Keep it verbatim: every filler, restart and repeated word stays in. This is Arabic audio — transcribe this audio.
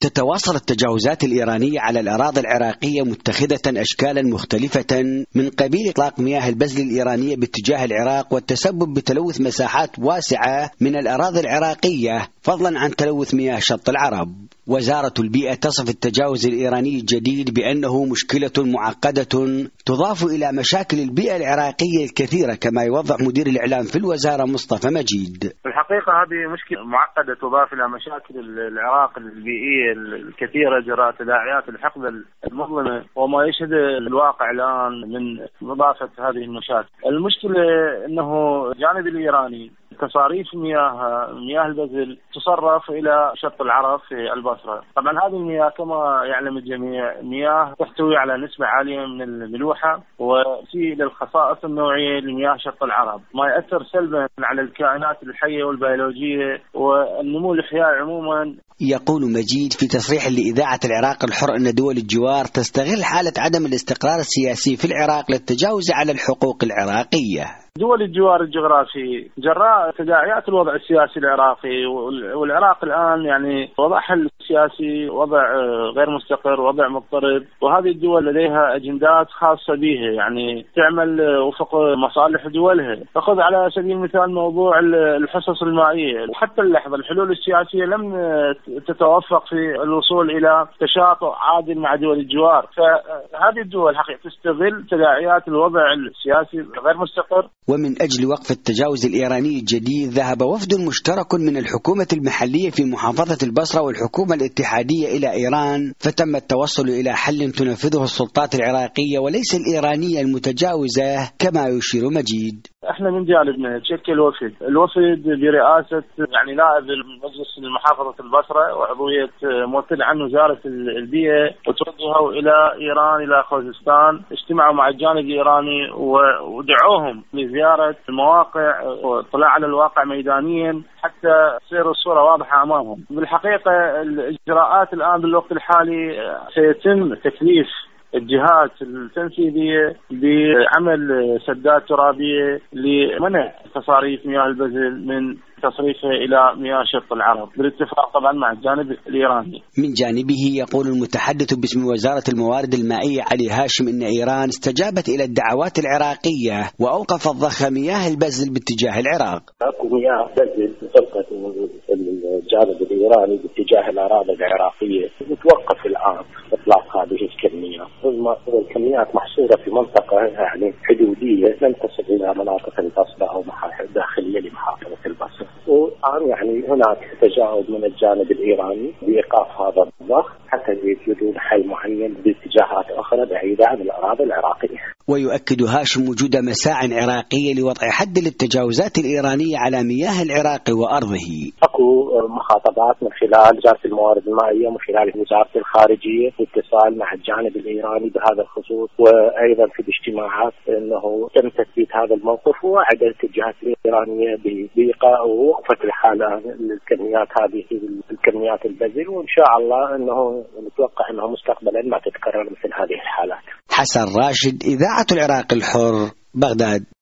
تتواصل التجاوزات الإيرانية على الأراضي العراقية متخذة أشكالا مختلفة من قبيل إطلاق مياه البذل الإيرانية باتجاه العراق والتسبب بتلوث مساحات واسعة من الأراضي العراقية فضلا عن تلوث مياه شط العرب. وزارة البيئة تصف التجاوز الإيراني الجديد بأنه مشكلة معقدة تضاف إلى مشاكل البيئة العراقية الكثيرة، كما يوضح مدير الإعلام في الوزارة مصطفى مجيد. في الحقيقة هذه مشكلة معقدة تضاف إلى مشاكل العراق البيئية الكثيرة جراء تداعيات الحقبة المظلمة وما يشهد الواقع الآن من إضافة هذه المشاكل. المشكلة أنه الجانب الإيراني تصاريف مياه مياه البذل تصرف إلى شط العرب في البصرة. طبعا هذه المياه كما يعلم الجميع مياه تحتوي على نسبة عالية من الملوحة وفي للخصائص النوعية لمياه شط العرب، ما يأثر سلبا على الكائنات الحية والبيولوجية والنمو الحيوي عموما. يقول مجيد في تصريح لإذاعة العراق الحر أن دول الجوار تستغل حالة عدم الاستقرار السياسي في العراق للتجاوز على الحقوق العراقية. دول الجوار الجغرافي جراء تداعيات الوضع السياسي العراقي، والعراق الآن يعني وضعها السياسي وضع غير مستقر، وضع مضطرب، وهذه الدول لديها أجندات خاصة بها يعني تعمل وفق مصالح دولها. فخذ على سبيل المثال موضوع الحصص المائية، وحتى اللحظة الحلول السياسية لم تتوفق في الوصول إلى تشاطؤ عادل مع دول الجوار. فهذه الدول حقيقة تستغل تداعيات الوضع السياسي غير مستقر. ومن أجل وقف التجاوز الإيراني الجديد ذهب وفد مشترك من الحكومة المحلية في محافظة البصرة والحكومة الاتحادية إلى إيران، فتم التوصل إلى حل تنفذه السلطات العراقية وليس الإيرانية المتجاوزة كما يشير مجيد. احنا من جانبنا تشكل وفد، الوفد برئاسة يعني نائب مجلس محافظة البصرة وعضوية ممثل عن وزارة البيئة، وتوجهوا إلى إيران إلى خوزستان، اجتمعوا مع الجانب الإيراني ودعوهم لزيارة المواقع واطلاع على الواقع ميدانيا حتى تصير الصورة واضحة أمامهم. بالحقيقة الإجراءات الآن بالوقت الحالي سيتم تكليف الجهات التنفيذية بعمل سدات ترابية لمنع تصاريف مياه البذل من تصريفه إلى مياه شط العرب بالاتفاق طبعا مع الجانب الإيراني. من جانبه يقول المتحدث باسم وزارة الموارد المائية علي هاشم إن إيران استجابت إلى الدعوات العراقية وأوقفت ضخ مياه البذل باتجاه العراق. أكو مياه بذل تلقت الجانب الإيراني باتجاه الأراضي العراقية متوقف الآن إطلاق هذه الكميات. الكميات محصورة في منطقة يعني حدودية لن تصل إلى مناطق البصرة أو داخلية لمحافظة البصرة. والآن يعني هناك تجاوز من الجانب الإيراني بإيقاف هذا الضخ حتى يجدون حل معين باتجاهات أخرى بعيدة عن الأراضي العراقية. ويؤكد هاشم وجود مساع عراقية لوضع حد للتجاوزات الإيرانية على مياه العراق وأرضه. أكو مخاطبات من خلال وزارة الموارد المائية ومن خلال وزارة الخارجية واتصال مع الجانب الإيراني بهذا الخصوص، وأيضا في الاجتماعات أنه تم تثبيت هذا الموقف ووعدت الجهات الإيرانية بإيقاف ووقفة الحالة للكميات هذه الكميات البذل، وإن شاء الله أنه نتوقع أنه مستقبلا ما تتكرر مثل هذه الحالات. حسن راشد، إذاعة العراق الحر، بغداد.